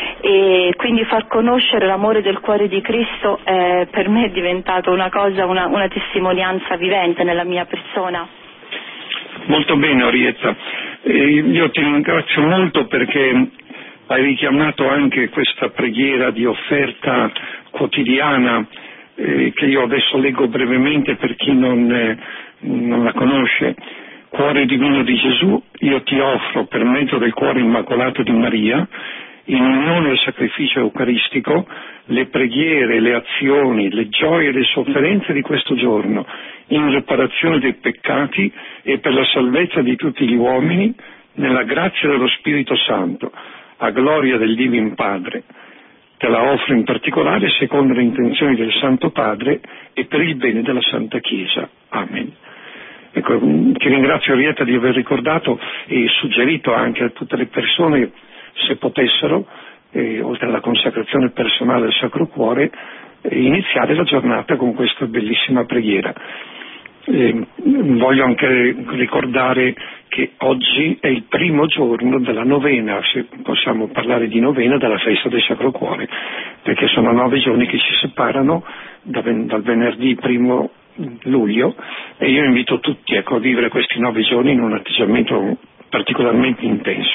S4: e quindi far conoscere l'amore del cuore di Cristo eh, per me è diventato una cosa, una, una testimonianza vivente nella mia persona.
S3: Molto bene, Orietta. Eh, io ti ringrazio molto perché hai richiamato anche questa preghiera di offerta quotidiana eh, che io adesso leggo brevemente per chi non, eh, non la conosce. Cuore divino di Gesù, io ti offro per mezzo del cuore immacolato di Maria, in unione al sacrificio eucaristico, le preghiere, le azioni, le gioie e le sofferenze di questo giorno, in riparazione dei peccati e per la salvezza di tutti gli uomini, nella grazia dello Spirito Santo, a gloria del Divin Padre. Te la offro in particolare secondo le intenzioni del Santo Padre e per il bene della Santa Chiesa. Amen. Ecco, ti ringrazio, Orietta, di aver ricordato e suggerito anche a tutte le persone, se potessero, eh, oltre alla consacrazione personale al Sacro Cuore, eh, iniziare la giornata con questa bellissima preghiera. Eh, voglio anche ricordare che oggi è il primo giorno della novena, se possiamo parlare di novena, della festa del Sacro Cuore, perché sono nove giorni che ci separano da ven- dal venerdì primo luglio, e io invito tutti, ecco, a vivere questi nove giorni in un atteggiamento particolarmente intenso.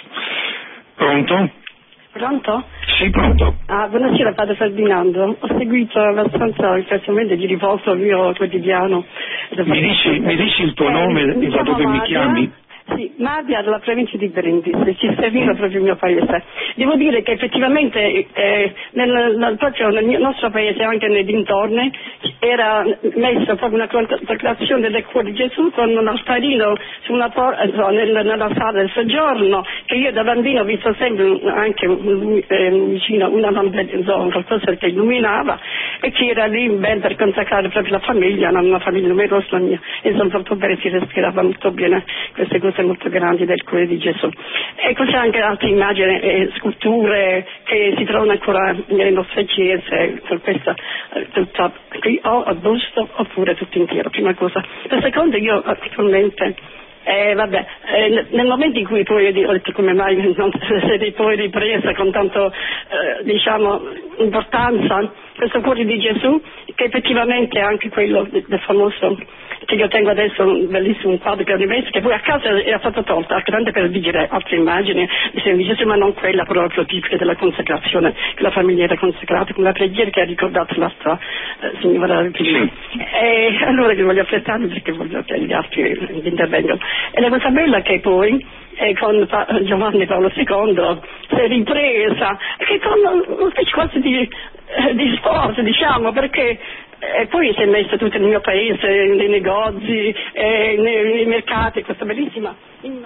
S3: Pronto?
S5: Pronto?
S3: Sì, pronto.
S5: Ah, buonasera, padre Ferdinando. Ho seguito abbastanza intensamente di riposo il mio quotidiano.
S3: Mi dici, mi dici il tuo eh, nome e da dove mi chiami?
S5: Sì, Madia della provincia di Brindisi, Cistervino, proprio il mio paese. Devo dire che effettivamente eh, nel, nel, proprio nel mio, nostro paese, anche nei dintorni, era messa proprio una consacrazione del cuore di Gesù con un altarino su una por- eh, nel, nella sala del soggiorno, che io da bambino ho visto sempre anche eh, vicino una lampada, insomma, qualcosa che illuminava, e che era lì ben per consacrare proprio la famiglia, una famiglia numerosa la mia, e sono molto bene, si respirava molto bene queste cose molto grandi del cuore di Gesù. E così anche altre immagini e sculture che si trovano ancora nelle nostre chiese, per questa tutta qui o a busto oppure tutto intero, prima cosa. La seconda, io attualmente Eh, vabbè, eh, nel momento in cui poi ho detto come mai non siete poi ripresa con tanto eh, diciamo importanza questo cuore di Gesù, che effettivamente è anche quello del famoso che io tengo adesso, un bellissimo quadro che ho rimesso, che poi a casa era stato tolto, altrimenti per vigilare altre immagini di Gesù, ma non quella proprio tipica della consacrazione, che la famiglia era consacrata, con la preghiera che ha ricordato la nostra eh, signora prima. E allora vi voglio affrettare perché voglio che gli altri intervengano. E la cosa bella che poi eh, con pa- Giovanni Paolo secondo si è ripresa, che con una specie quasi di, eh, di sport, diciamo, perché e poi si è messo tutto nel mio paese, nei negozi, eh, nei, nei mercati, questa bellissima.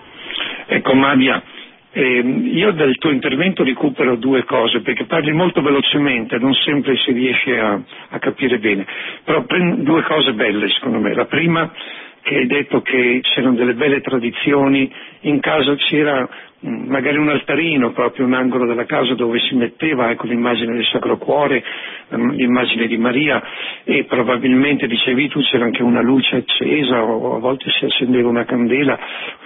S3: Ecco, Madia, eh, io dal tuo intervento recupero due cose, perché parli molto velocemente, non sempre si riesce a, a capire bene, però prendo due cose belle secondo me. La prima, che hai detto che c'erano delle belle tradizioni, in casa c'era magari un altarino, proprio un angolo della casa dove si metteva, ecco, l'immagine del Sacro Cuore, l'immagine di Maria, e probabilmente, dicevi tu, c'era anche una luce accesa o a volte si accendeva una candela.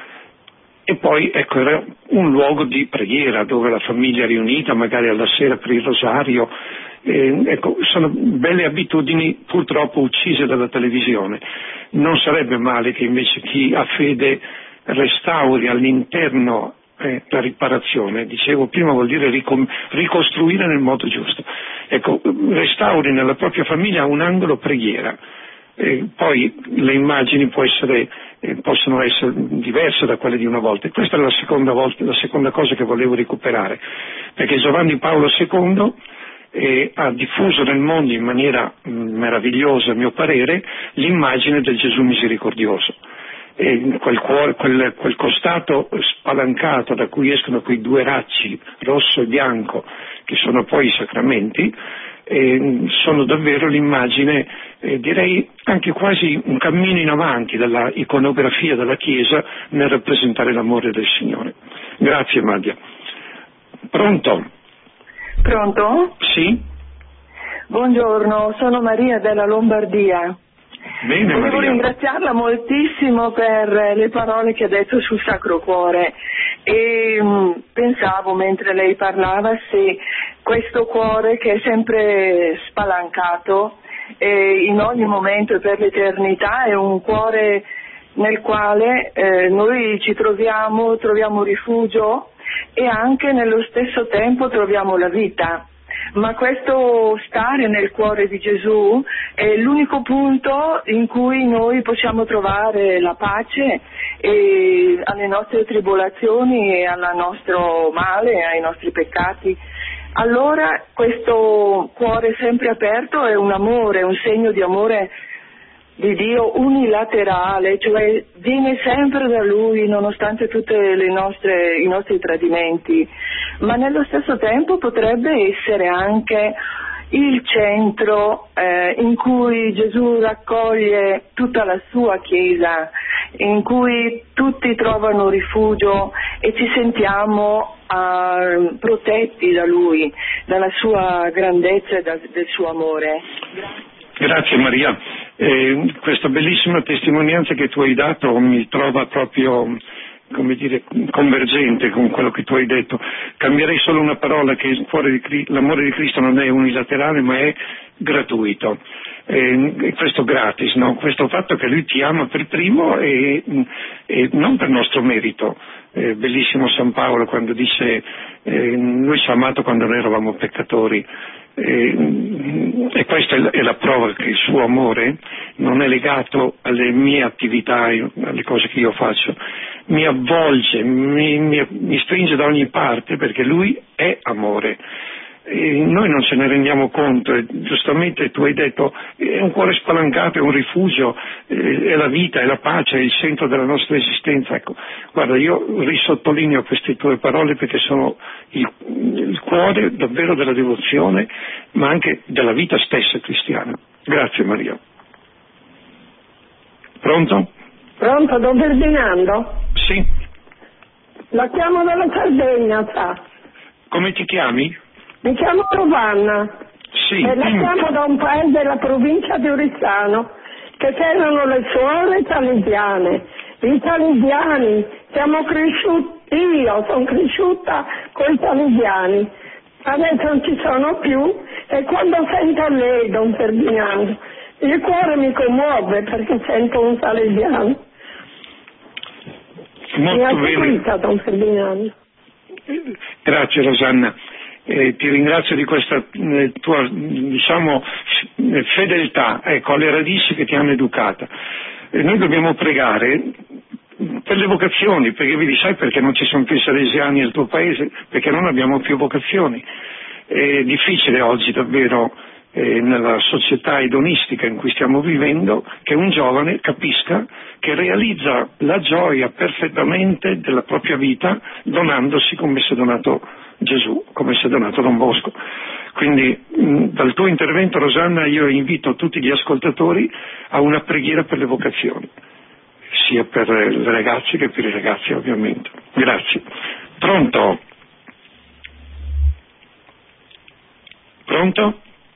S3: E poi, ecco, era un luogo di preghiera dove la famiglia riunita, magari alla sera per il rosario. Eh, ecco, sono belle abitudini purtroppo uccise dalla televisione. Non sarebbe male che invece chi ha fede restauri all'interno eh, la riparazione. Dicevo prima, vuol dire ricom- ricostruire nel modo giusto. Ecco, restauri nella propria famiglia un angolo preghiera. Eh, poi le immagini può essere, eh, possono essere diverse da quelle di una volta, e questa è la seconda, volta, la seconda cosa che volevo recuperare, perché Giovanni Paolo secondo eh, ha diffuso nel mondo in maniera mh, meravigliosa, a mio parere, l'immagine del Gesù misericordioso. E quel, cuore, quel, quel costato spalancato da cui escono quei due racci rosso e bianco che sono poi i sacramenti, eh, sono davvero l'immagine, eh, direi anche quasi un cammino in avanti dalla iconografia della Chiesa nel rappresentare l'amore del Signore. Grazie Madia. Pronto?
S6: Pronto?
S3: Sì?
S6: Buongiorno, sono Maria della Lombardia.
S3: Bene,
S6: Volevo
S3: Maria.
S6: ringraziarla moltissimo per le parole che ha detto sul Sacro Cuore e mh, pensavo mentre lei parlava se questo cuore che è sempre spalancato eh, in ogni momento e per l'eternità è un cuore nel quale eh, noi ci troviamo, troviamo rifugio e anche nello stesso tempo troviamo la vita. Ma questo stare nel cuore di Gesù è l'unico punto in cui noi possiamo trovare la pace e alle nostre tribolazioni e al nostro male, ai nostri peccati. Allora questo cuore sempre aperto è un amore, un segno di amore di Dio unilaterale, cioè viene sempre da Lui nonostante tutti i nostri tradimenti, ma nello stesso tempo potrebbe essere anche il centro eh, in cui Gesù raccoglie tutta la sua Chiesa, in cui tutti trovano rifugio e ci sentiamo uh, protetti da Lui, dalla sua grandezza e da, del suo amore. Grazie.
S3: Grazie Maria, eh, questa bellissima testimonianza che tu hai dato mi trova proprio, come dire, convergente con quello che tu hai detto. Cambierei solo una parola, che il cuore di Cristo, l'amore di Cristo non è unilaterale ma è gratuito, eh, e questo gratis, no? Questo fatto che Lui ti ama per primo e, e non per nostro merito. Eh, bellissimo San Paolo quando dice eh, Lui ci ha amato quando noi eravamo peccatori. E, e questa è la, è la prova che il suo amore non è legato alle mie attività, alle cose che io faccio, mi avvolge, mi, mi, mi stringe da ogni parte perché Lui è amore. E noi non ce ne rendiamo conto, e giustamente tu hai detto è un cuore spalancato, è un rifugio, è la vita, è la pace, è il centro della nostra esistenza. Ecco, guarda, io risottolineo queste tue parole perché sono il, il cuore davvero della devozione ma anche della vita stessa cristiana. Grazie Maria. Pronto?
S7: Pronto, Don Ferdinando?
S3: Sì.
S7: La chiamo dalla Sardegna, sa.
S3: Come ti chiami?
S7: Mi chiamo Giovanna.
S3: Sì.
S7: E la
S3: dimmi.
S7: chiamo da un paese della provincia di Oristano, che erano le suore salesiane. I salesiani, siamo cresciuti, io sono cresciuta con i salesiani. Adesso non ci sono più e quando sento lei, Don Ferdinando, il cuore mi commuove perché sento un salesiano.
S3: Molto
S7: mi ha
S3: bene.
S7: seguita, Don Ferdinando.
S3: Grazie Rosanna. Eh, ti ringrazio di questa eh, tua, diciamo, fedeltà, ecco, alle radici che ti hanno educata. Eh, noi dobbiamo pregare per le vocazioni, perché vedi, sai perché non ci sono più salesiani nel tuo paese? Perché non abbiamo più vocazioni. È difficile oggi davvero, eh, nella società edonistica in cui stiamo vivendo, che un giovane capisca che realizza la gioia perfettamente della propria vita donandosi come si è donato Gesù, come si è donato Don Bosco. Quindi mh, dal tuo intervento, Rosanna, io invito tutti gli ascoltatori a una preghiera per le vocazioni. sia per le ragazze che per i ragazzi ovviamente. Grazie. Pronto? Pronto?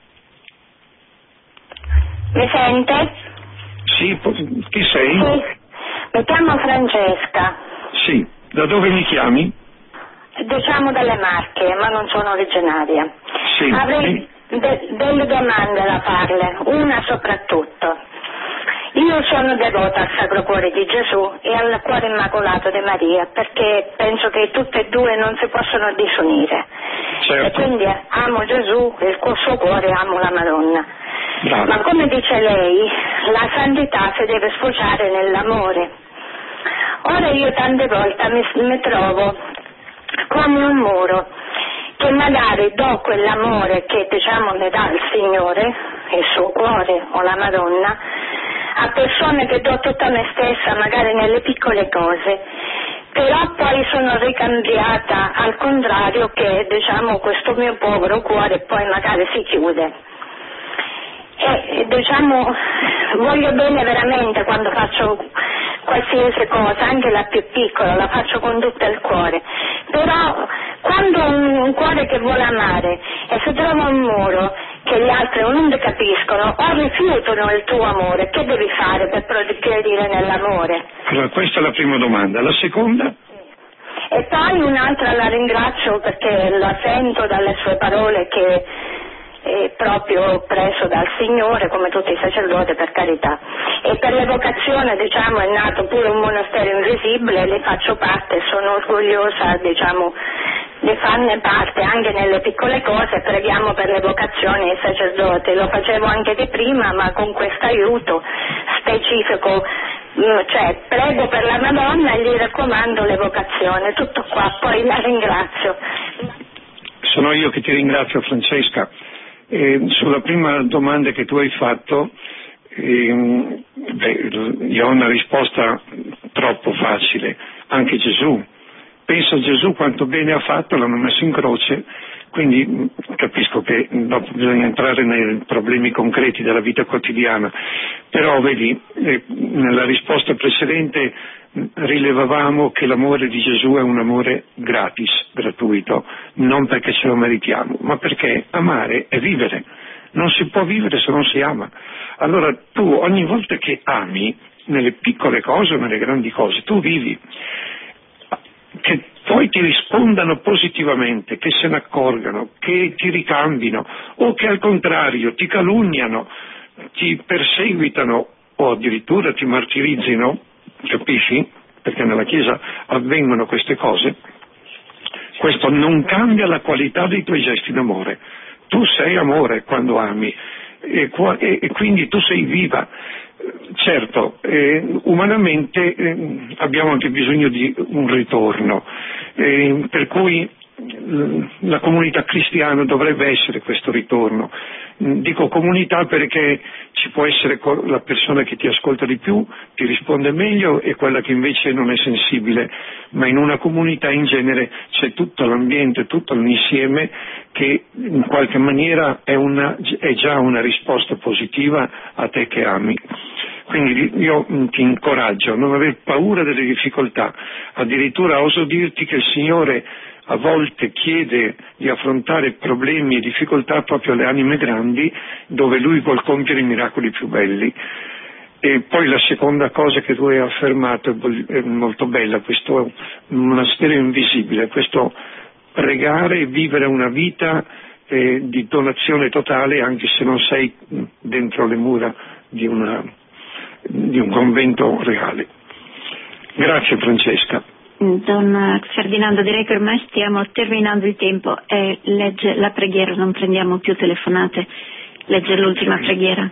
S8: Mi sente?
S3: Sì, chi sei?
S8: Sì, mi chiamo Francesca.
S3: Sì, da dove mi chiami?
S8: Diciamo dalle Marche, ma non sono originaria.
S3: Sì.
S8: Avrei de- delle domande da farle, una soprattutto. Io sono devota al Sacro Cuore di Gesù e al Cuore Immacolato di Maria, perché penso che tutte e due non si possono disunire.
S3: Certo.
S8: E quindi amo Gesù e il suo cuore amo la Madonna.
S3: Bravo.
S8: Ma come dice lei, la santità si deve sfociare nell'amore. Ora io tante volte mi, mi trovo come un muro, che magari do quell'amore che diciamo mi dà il Signore, il suo cuore o la Madonna, a persone che do tutta me stessa magari nelle piccole cose, però poi sono ricambiata al contrario, che diciamo questo mio povero cuore poi magari si chiude. E diciamo voglio bene veramente quando faccio qualsiasi cosa, anche la più piccola, la faccio con tutto il cuore, però quando un, un cuore che vuole amare e si trova un muro che gli altri non ti capiscono o rifiutano il tuo amore, che devi fare per progredire nell'amore?
S3: Allora, questa è la prima domanda. La seconda?
S8: E poi un'altra, la ringrazio perché la sento dalle sue parole che è proprio preso dal Signore, come tutti i sacerdoti, per carità. E per l'evocazione, diciamo, è nato pure un monastero invisibile, ne faccio parte, sono orgogliosa, diciamo, di farne parte anche nelle piccole cose. Preghiamo per l'evocazione ai sacerdoti, lo facevo anche di prima, ma con questo aiuto specifico, cioè prego per la Madonna e gli raccomando l'evocazione, tutto qua, poi la ringrazio.
S3: Sono io che ti ringrazio, Francesca. Eh, sulla prima domanda che tu hai fatto, eh, beh, io ho una risposta troppo facile. Anche Gesù, penso a Gesù quanto bene ha fatto, l'hanno messo in croce, quindi capisco che dopo bisogna entrare nei problemi concreti della vita quotidiana, però vedi, eh, nella risposta precedente rilevavamo che l'amore di Gesù è un amore gratis, gratuito, non perché ce lo meritiamo, ma perché amare è vivere. Non si può vivere se non si ama. Allora tu ogni volta che ami, nelle piccole cose o nelle grandi cose, tu vivi. Che poi ti rispondano positivamente, che se ne accorgano, che ti ricambino, o che al contrario ti calunniano, ti perseguitano o addirittura ti martirizzino, capisci? Perché nella Chiesa avvengono queste cose. Questo non cambia la qualità dei tuoi gesti d'amore. Tu sei amore quando ami e, e, e quindi tu sei viva. Certo, eh, umanamente eh, abbiamo anche bisogno di un ritorno, eh, per cui la comunità cristiana dovrebbe essere questo ritorno. Dico comunità perché ci può essere la persona che ti ascolta di più, ti risponde meglio, e quella che invece non è sensibile, ma in una comunità in genere c'è tutto l'ambiente, tutto l'insieme che in qualche maniera è, una, è già una risposta positiva a te che ami. Quindi io ti incoraggio a non aver paura delle difficoltà, addirittura oso dirti che il Signore a volte chiede di affrontare problemi e difficoltà proprio alle anime grandi, dove Lui vuol compiere i miracoli più belli. E poi la seconda cosa che tu hai affermato è molto bella, questo monastero invisibile, questo pregare e vivere una vita eh, di donazione totale, anche se non sei dentro le mura di, una, di un convento reale. Grazie Francesca.
S2: Don Ferdinando, direi che ormai stiamo terminando il tempo e legge la preghiera, non prendiamo più telefonate, legge l'ultima preghiera.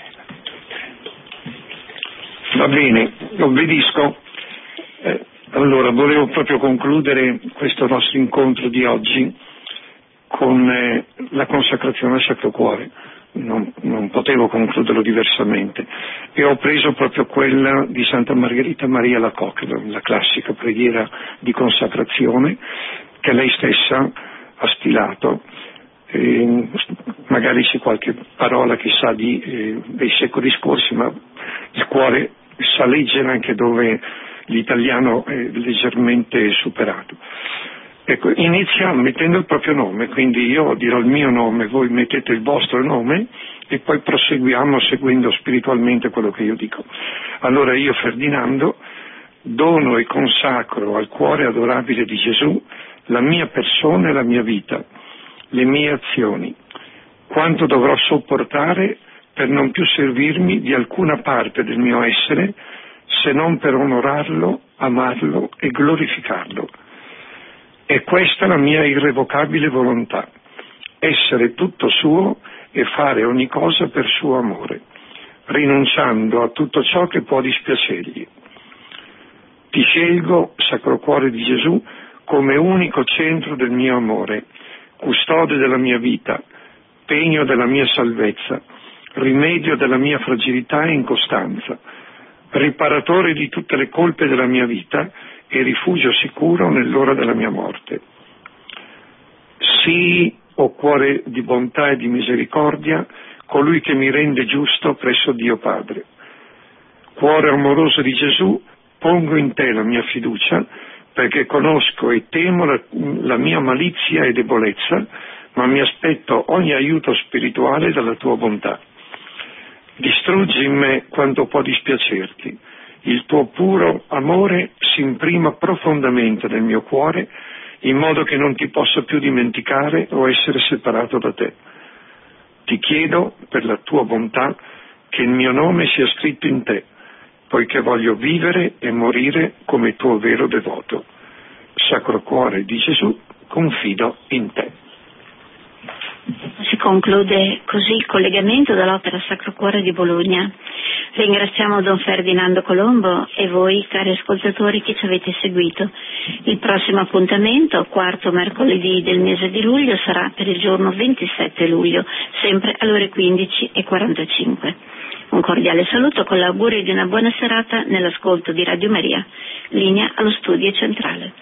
S3: Va bene, obbedisco. Eh, allora, volevo proprio concludere questo nostro incontro di oggi con eh, la consacrazione al Sacro Cuore. Non, non potevo concluderlo diversamente, e ho preso proprio quella di Santa Margherita Maria Lacoque, la classica preghiera di consacrazione che lei stessa ha stilato. E magari c'è qualche parola che sa di, eh, dei secoli scorsi, ma il cuore sa leggere anche dove l'italiano è leggermente superato. Ecco, inizia mettendo il proprio nome, quindi io dirò il mio nome, voi mettete il vostro nome e poi proseguiamo seguendo spiritualmente quello che io dico. Allora io, Ferdinando, dono e consacro al cuore adorabile di Gesù la mia persona e la mia vita, le mie azioni, quanto dovrò sopportare per non più servirmi di alcuna parte del mio essere se non per onorarlo, amarlo e glorificarlo. E questa è la mia irrevocabile volontà, essere tutto suo e fare ogni cosa per suo amore, rinunciando a tutto ciò che può dispiacergli. Ti scelgo, Sacro Cuore di Gesù, come unico centro del mio amore, custode della mia vita, pegno della mia salvezza, rimedio della mia fragilità e incostanza, riparatore di tutte le colpe della mia vita e rifugio sicuro nell'ora della mia morte. Sii, o cuore di bontà e di misericordia, colui che mi rende giusto presso Dio Padre. Cuore amoroso di Gesù, pongo in te la mia fiducia, perché conosco e temo la, la mia malizia e debolezza, ma mi aspetto ogni aiuto spirituale dalla tua bontà. Distruggi in me quanto può dispiacerti. Il tuo puro amore si imprima profondamente nel mio cuore, in modo che non ti possa più dimenticare o essere separato da te. Ti chiedo, per la tua bontà, che il mio nome sia scritto in te, poiché voglio vivere e morire come tuo vero devoto. Sacro Cuore di Gesù, confido in te.
S2: Si conclude così il collegamento dall'Opera Sacro Cuore di Bologna. Ringraziamo Don Ferdinando Colombo e voi, cari ascoltatori, che ci avete seguito. Il prossimo appuntamento, quarto mercoledì del mese di luglio, sarà per il giorno ventisette luglio, sempre alle ore quindici e quarantacinque. Un cordiale saluto con l'augurio di una buona serata nell'ascolto di Radio Maria. Linea allo studio centrale.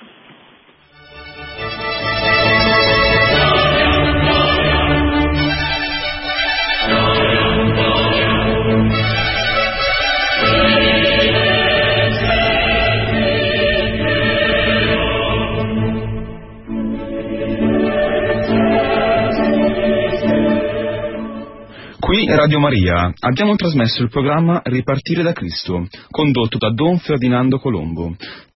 S1: Qui Radio Maria, abbiamo trasmesso il programma Ripartire da Cristo, condotto da Don Ferdinando Colombo.